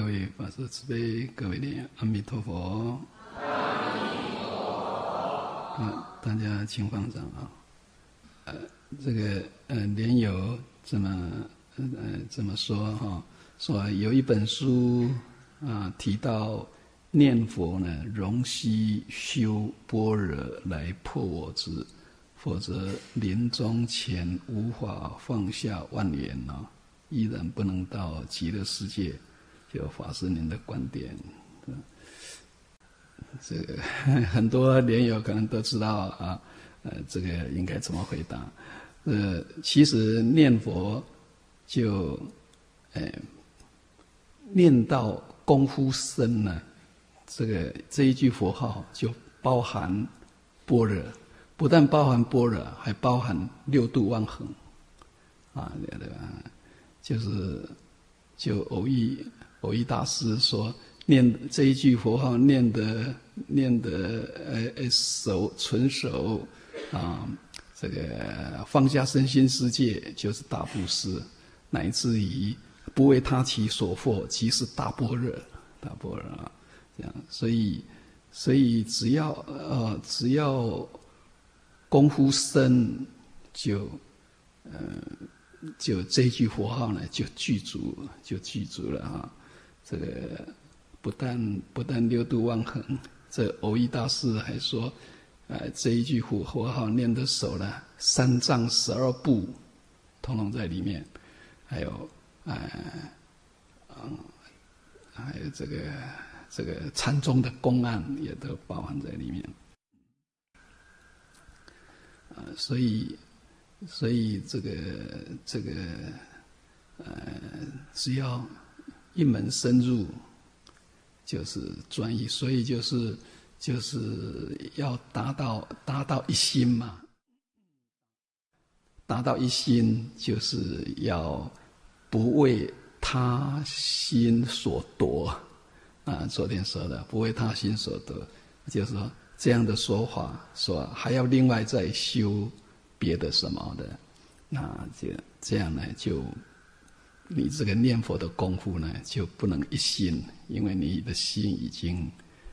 各位法师慈悲，各位念阿弥陀佛。大家请放掌啊。这个莲友这么说哈，说有一本书啊提到念佛呢，容须修般若来破我执，否则临终前无法放下万缘啊，依然不能到极乐世界。就法师您的观点，这个很多莲友可能都知道啊，这个应该怎么回答？其实念佛就，念到功夫深呢，这一句佛号就包含般若，不但包含般若，还包含六度万恒，啊，对吧？就偶益大师说，念这一句佛号念得纯熟啊，这个放下身心世界就是大布施，乃至于不为他起所惑，即是大般若啊，这样，所以只要功夫深，就这句佛号呢就具足了啊。这个不但六度万恒，这偶益大师还说，这一句佛号念得熟了，3藏12部统统在里面，还有这个禅宗的公案也都包含在里面，所以这个只要一门深入，就是专一，所以就是要达到一心嘛。达到一心，就是要不为他心所夺啊。昨天说的不为他心所夺，就是说这样的说法，说还要另外再修别的什么的，那就这样呢，就你这个念佛的功夫呢，就不能一心，因为你的心已经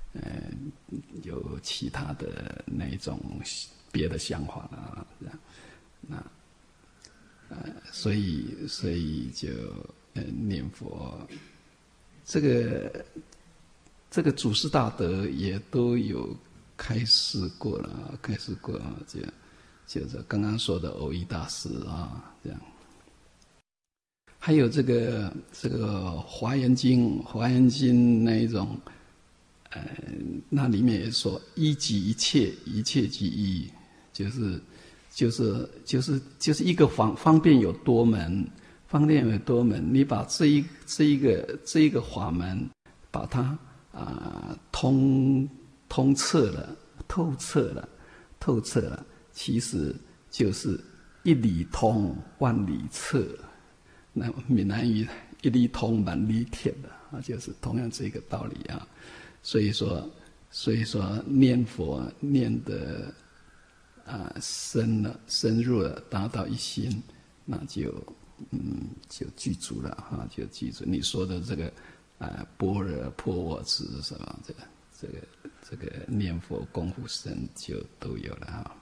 有其他的那一种别的想法了，那所以就念佛，这个祖师大德也都有开示过了，就是刚刚说的偶益大师啊，这样。还有这个华严经那一种，那里面也说一即一切，一切即一，就是一个方便有多门，你把这一个法门，把它通彻了，透彻了，其实就是一理通万理彻。那闽南语一理通万理铁的啊，就是同样这个道理啊。所以说念佛念得深入了，达到一心，那就具足了哈，就记住你说的这个般若破我执什么这个念佛功夫深就都有了哈。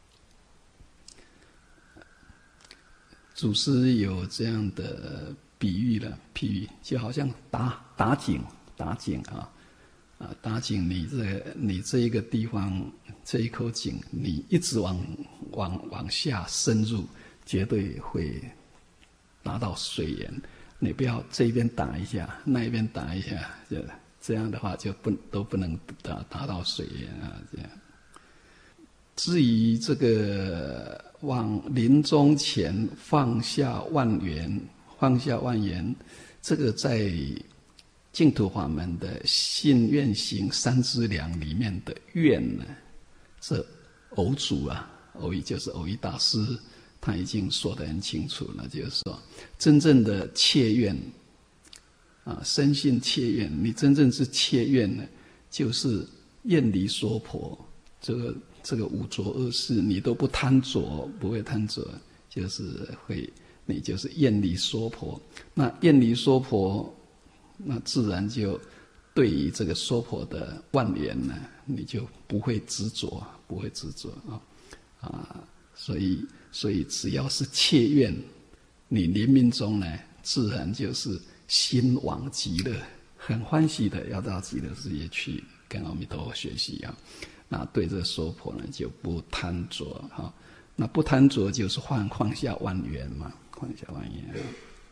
祖师有这样的比喻，就好像打井啊，打井，你这一个地方这一口井，你一直往下深入，绝对会达到水源。你不要这边打一下，那一边打一下，这样的话就都不能达到水源啊，这样。至于这个往临终前放下万缘，这个在净土法门的信愿行三资粮里面的愿呢，这偶主偶益就是偶益大师，他已经说得很清楚了，就是说真正的切愿深信切愿，你真正是切愿呢，就是厌离娑婆，这个五浊恶世你都不贪着，不会贪着，就是你就是厌离娑婆。那厌离娑婆那自然就对于这个娑婆的万缘呢，你就不会执着，不会执着所以只要是切愿，你临命中呢，自然就是心往极乐，很欢喜的要到极乐世界去跟阿弥陀佛学习啊。那对这娑婆呢，就不贪着那不贪着就是放下万缘嘛，放下万缘。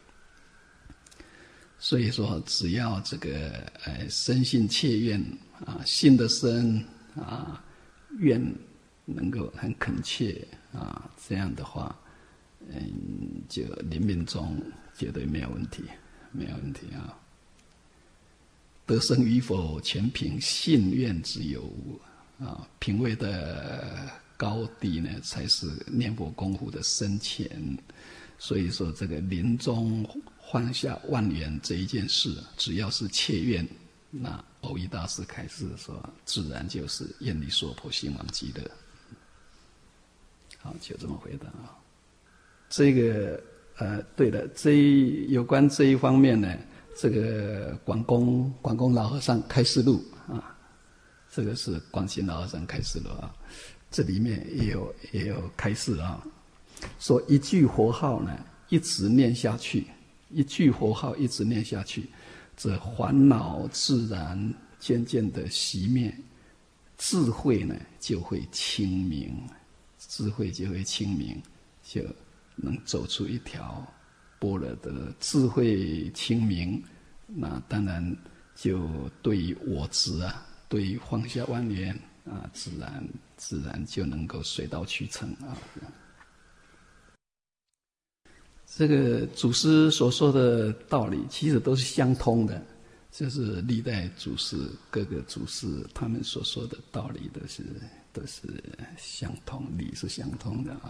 所以说，只要这个深信切愿信的深愿能够很恳切这样的话，就临命中绝对没有问题，没有问题得生与否，全凭信愿之有无品位的高低呢，才是念佛功夫的深浅。所以说，这个临终放下万缘这一件事，只要是切愿，那藕益大师开示说，自然就是愿离娑婆，心往极乐。好，就这么回答这个对了，有关这一方面呢，这个广公老和尚开示录这个是广行老和尚开示录这里面也有开示说一句佛号呢，一直念下去，一句佛号一直念下去，这烦恼自然渐渐的熄灭，智慧呢就会清明，智慧就会清明，就能走出一条般若的智慧清明。那当然就对于我执对于放下万缘自然就能够水到渠成这个祖师所说的道理其实都是相通的，就是历代祖师各个祖师他们所说的道理都是相通，理是相通的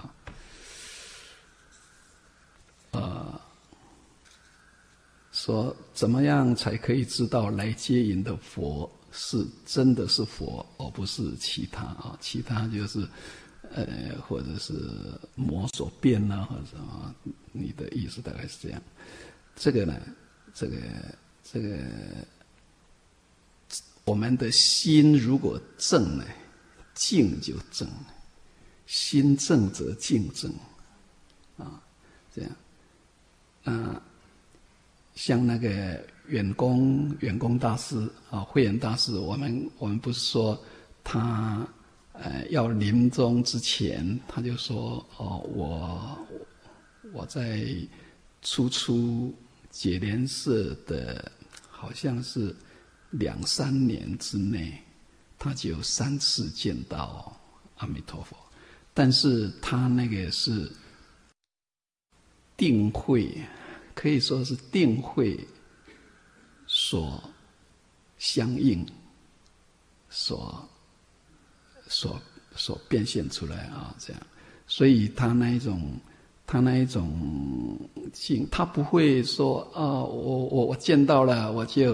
说怎么样才可以知道来接引的佛是真的是佛，而不是其他其他就是或者是魔所变或者你的意思大概是这样。这个呢，这个我们的心如果正呢，静就正，心正则静正这样像那个远公大师慧远大师，我们不是说他要临终之前，他就说我在初解莲社的好像是2-3年之内，他就3次见到阿弥陀佛，但是他那个是定慧，可以说是定慧所相应，所变现出来这样。所以他那一种境，他不会说我见到了我就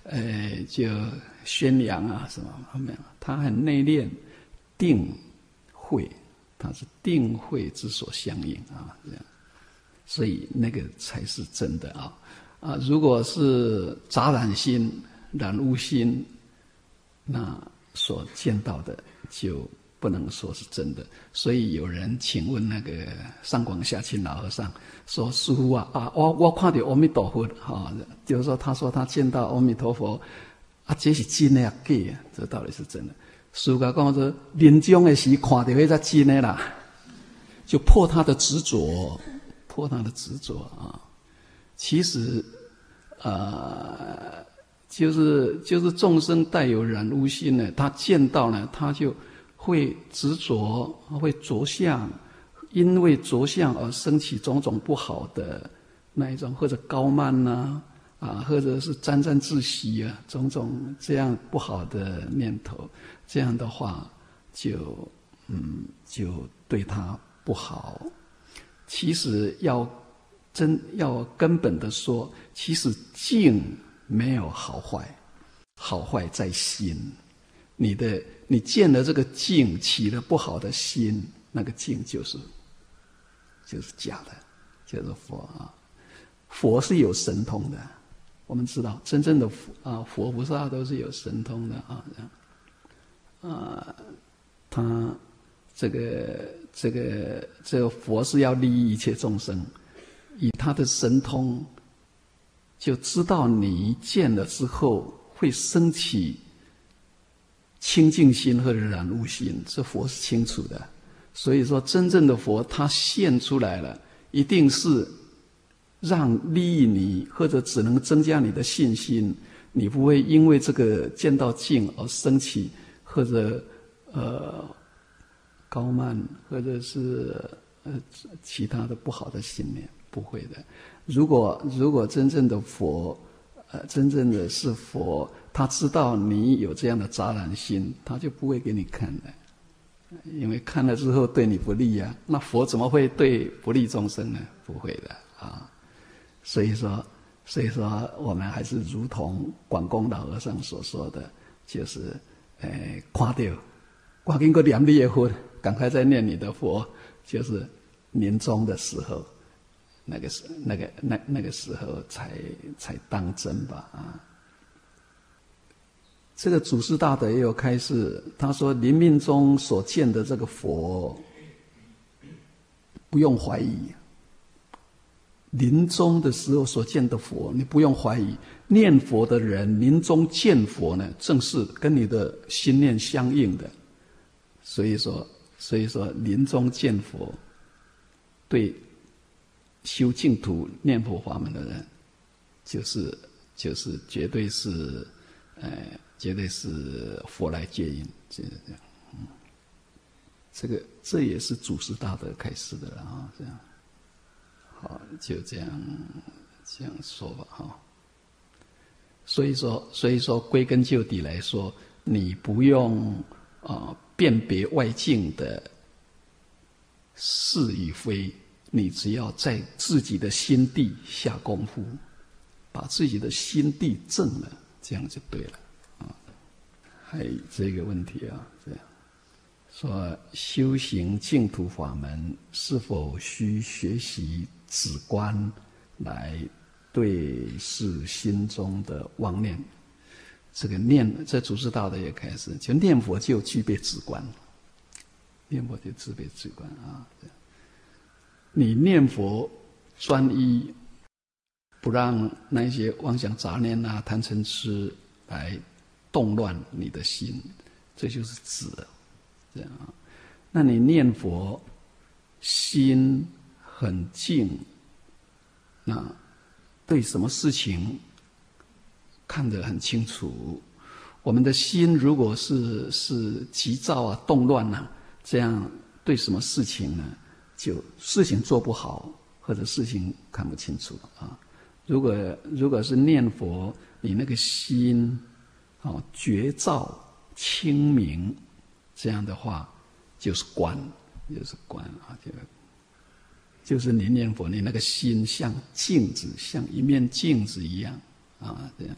宣扬什么没有，他很内敛，定慧，他是定慧之所相应这样。所以那个才是真的如果是杂染心、染污心，那所见到的就不能说是真的。所以有人请问那个上广下清老和尚说：“师父我看到阿弥陀佛就是说他说他见到阿弥陀佛这是真的假的？这到底是真的？”师父讲说：“临终的时看到那才真的啦。”就破他的执着。其实就是众生带有染污心呢，他见到呢，他就会执着，会着相，因为着相而升起种种不好的那一种，或者高慢或者是沾沾自喜种种这样不好的念头，这样的话就对他不好。其实要根本的说，其实境没有好坏，好坏在心。你见了这个境，起了不好的心，那个境就是假的，就是佛佛是有神通的， 我们知道，真正的佛菩萨都是有神通的啊，这样他这个佛是要利益一切众生，以他的神通，就知道你见了之后会升起清净心或者染污心，这佛是清楚的。所以说，真正的佛他现出来了，一定是让利益你，或者只能增加你的信心，你不会因为这个见到境而升起，或者高慢，或者是其他的不好的信念，不会的。如果真正的佛，真正的是佛，他知道你有这样的杂染心，他就不会给你看的，因为看了之后对你不利啊。那佛怎么会对不利众生呢？不会的啊。所以说我们还是如同广公老和尚所说的，就是看到赶紧个念你的佛，赶快再念你的佛，就是临终的时候，那个时候才当真吧啊。这个祖师大德也有开示，他说临命中所见的这个佛，不用怀疑。临终的时候所见的佛，你不用怀疑。念佛的人临终见佛呢，正是跟你的心念相应的。所以说临终见佛，对修净土念佛法门的人，就是绝对是佛来接引，就是这样。这也是祖师大德开示的了啊，这样。好，就这样说吧哈。所以说归根究底来说，你不用辨别外境的是与非，你只要在自己的心地下功夫，把自己的心地正了，这样就对了啊。还有这个问题啊，这样说修行净土法门是否需学习止观来对视心中的妄念？这个这祖师大德也开始，就念佛就具备止观，念佛就具备止观啊。你念佛专一，不让那些妄想杂念啊、贪嗔痴来动乱你的心，这就是止了。这样啊，那你念佛心很静，那对什么事情看得很清楚。我们的心如果是急躁啊、动乱啊，这样对什么事情呢，就事情做不好，或者事情看不清楚啊。如果是念佛，你那个心觉照清明，这样的话就是观啊，就是你念佛，你那个心像镜子，像一面镜子一样啊，这样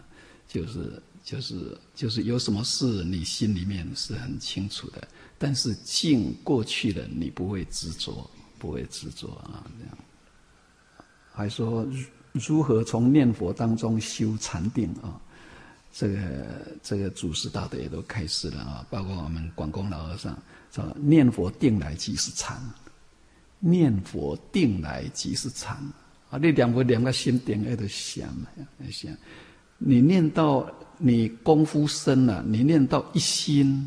就是有什么事你心里面是很清楚的，但是境过去了，你不会执着啊，这样。还说如何从念佛当中修禅定啊？这个祖师大德也都开示了啊，包括我们广公老和尚说，念佛定来即是禅，念佛定来即是禅啊！你念佛念个心定，那就想，你念到你功夫深了，你念到一心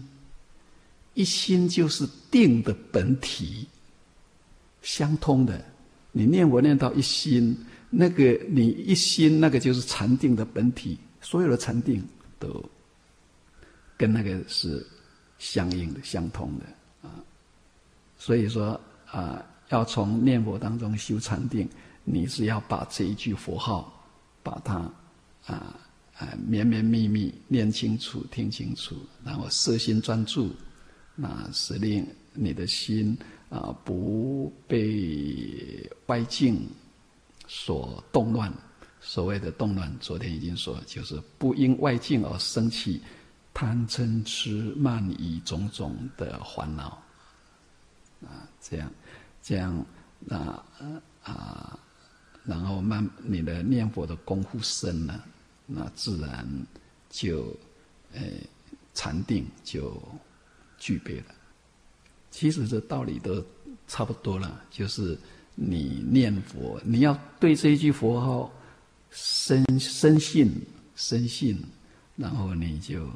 就是定的本体，相通的。你念佛念到一心，那个你一心那个就是禅定的本体。所有的禅定都跟那个是相应的、相通的啊。所以说要从念佛当中修禅定，你是要把这一句佛号，把它绵绵密密念清楚、听清楚，然后摄心专注，那使令你的心不被外境所动乱。所谓的动乱，昨天已经说，就是不因外境而生起贪嗔痴慢疑种种的烦恼这样然后你的念佛的功夫深了， 那自然就禅定就具备了。其实这道理都差不多了，就是你念佛，你要对这一句佛号深信，然后你就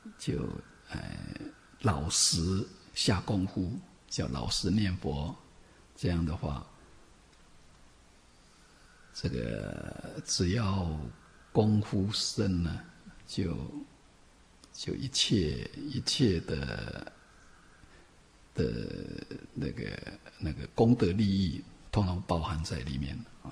老实下功夫，叫老实念佛。这样的话，这个只要功夫深呢，就一切的那个功德利益，通通包含在里面啊。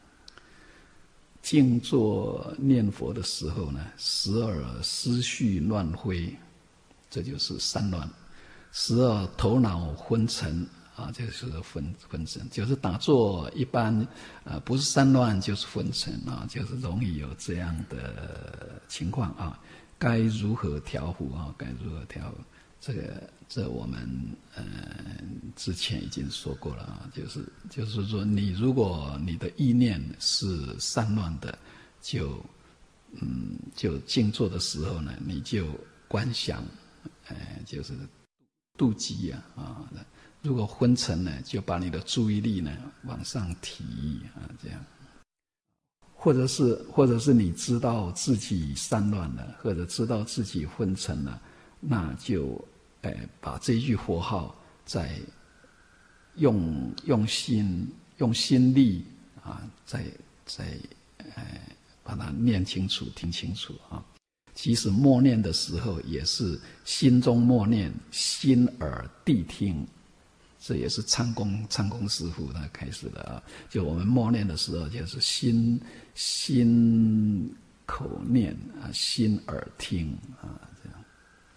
静坐念佛的时候呢，时而思绪乱飞，这就是散乱；时而头脑昏沉啊，这就是昏沉。就是打坐一般不是散乱就是昏沉啊，就是容易有这样的情况啊。该如何调伏啊？该如何调伏？这我们之前已经说过了啊，就是说，如果你的意念是散乱的，就静坐的时候呢，你就观想，就是妒忌啊。如果昏沉呢，就把你的注意力呢往上提啊，这样。或者是你知道自己散乱了，或者知道自己昏沉了，那就把这一句佛号再用心力啊，再把它念清楚、听清楚啊。即使默念的时候，也是心中默念，心耳谛听。这也是唱功师父他开始的啊。就我们默念的时候，就是心口念啊，心耳听啊，这样。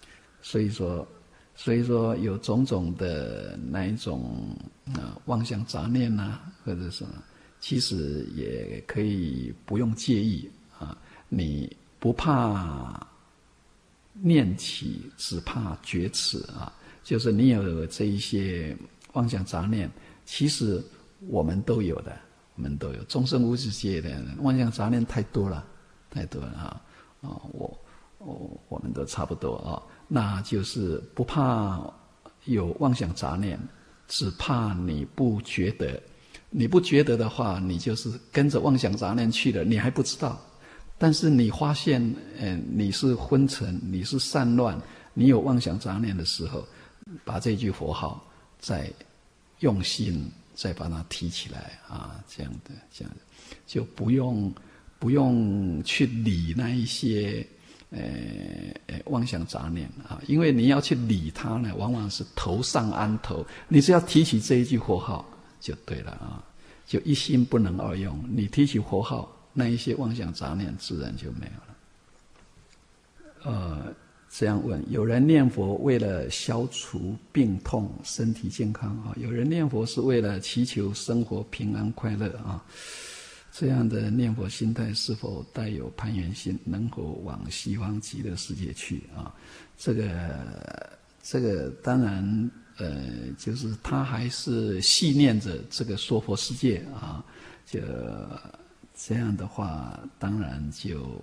所以说有种种的那一种妄想杂念或者什么，其实也可以不用介意啊。你不怕念起，只怕觉迟啊。就是你有这一些妄想杂念，其实我们都有的，众生无始界的妄想杂念太多了啊！我们都差不多啊。那就是不怕有妄想杂念，只怕你不觉得。你不觉得的话，你就是跟着妄想杂念去了，你还不知道。但是你发现，你是昏沉，你是散乱，你有妄想杂念的时候，把这句佛号再用心再把它提起来啊，这样的就不用去理那一些妄想杂念啊，因为你要去理它呢，往往是头上安头，你只要提起这一句佛号就对了啊，就一心不能二用。你提起佛号，那一些妄想杂念自然就没有了。这样问，有人念佛为了消除病痛、身体健康啊，有人念佛是为了祈求生活平安快乐啊。这样的念佛心态是否带有攀缘心，能否往西方极乐世界去啊？这个当然就是他还是系念着这个说佛世界啊，就这样的话，当然就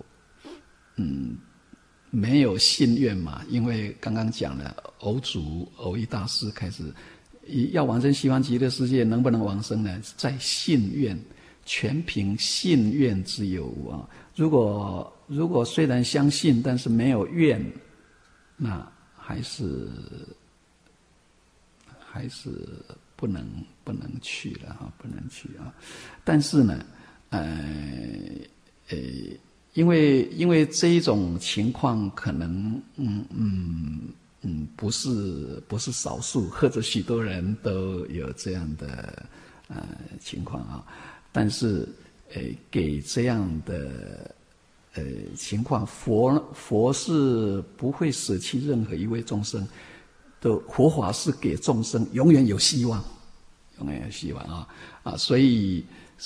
没有信愿嘛，因为刚刚讲了，偶一大师开始要往生西方极乐世界，能不能往生呢？在信愿，全凭信愿之有啊。如果虽然相信，但是没有愿，那还是不能去了啊，不能去啊。但是呢，因为这一种情况可能不是少数，或者许多人都有这样的情况啊。但是给这样的情况，佛是不会舍弃任何一位众生的，佛法是给众生永远有希望，啊！所以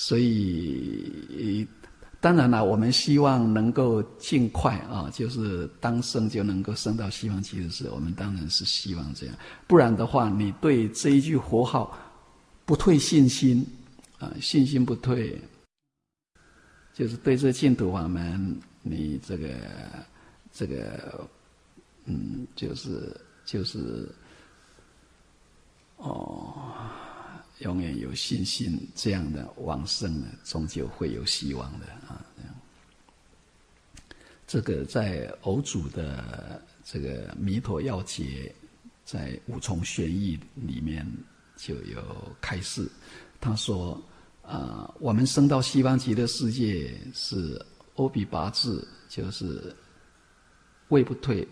当然了，我们希望能够尽快啊，就是当生就能够升到西方极乐世界，我们当然是希望这样。不然的话，你对这一句佛号不退信心啊，信心不退，就是对这净土法门你这个就是永远有信心，这样的往生呢，终究会有希望的啊。这样，这个在偶主的这个《弥陀要解》在五重玄义里面就有开示，他说我们升到西方极乐世界是欧比八字，就是位不退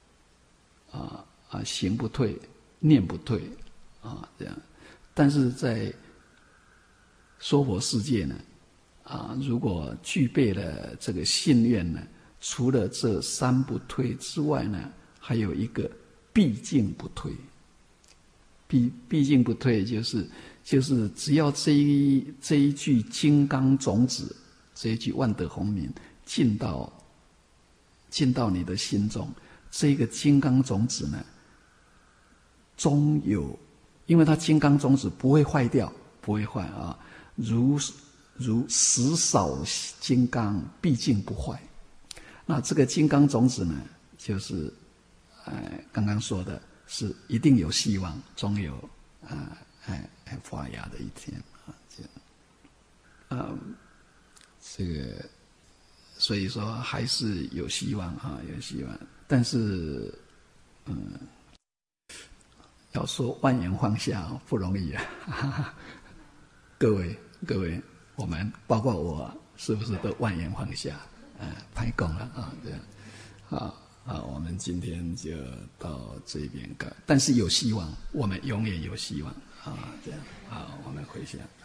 行不退，念不退这样。但是在娑婆世界呢如果具备了这个信愿呢，除了这三不退之外呢，还有一个毕竟不退。毕竟不退就是只要这一句金刚种子，这一句万德洪名进到你的心中，这个金刚种子呢，终有，因为它金刚种子不会坏掉，不会坏如石少金刚，毕竟不坏。那这个金刚种子呢，就是刚刚说的是一定有希望，终有发芽的一天这个所以说还是有希望有希望。但是要说万缘放下不容易各位，我们包括我，是不是都万缘放下？拍供了这样我们今天就到这边但是有希望，我们永远有希望这样我们回想。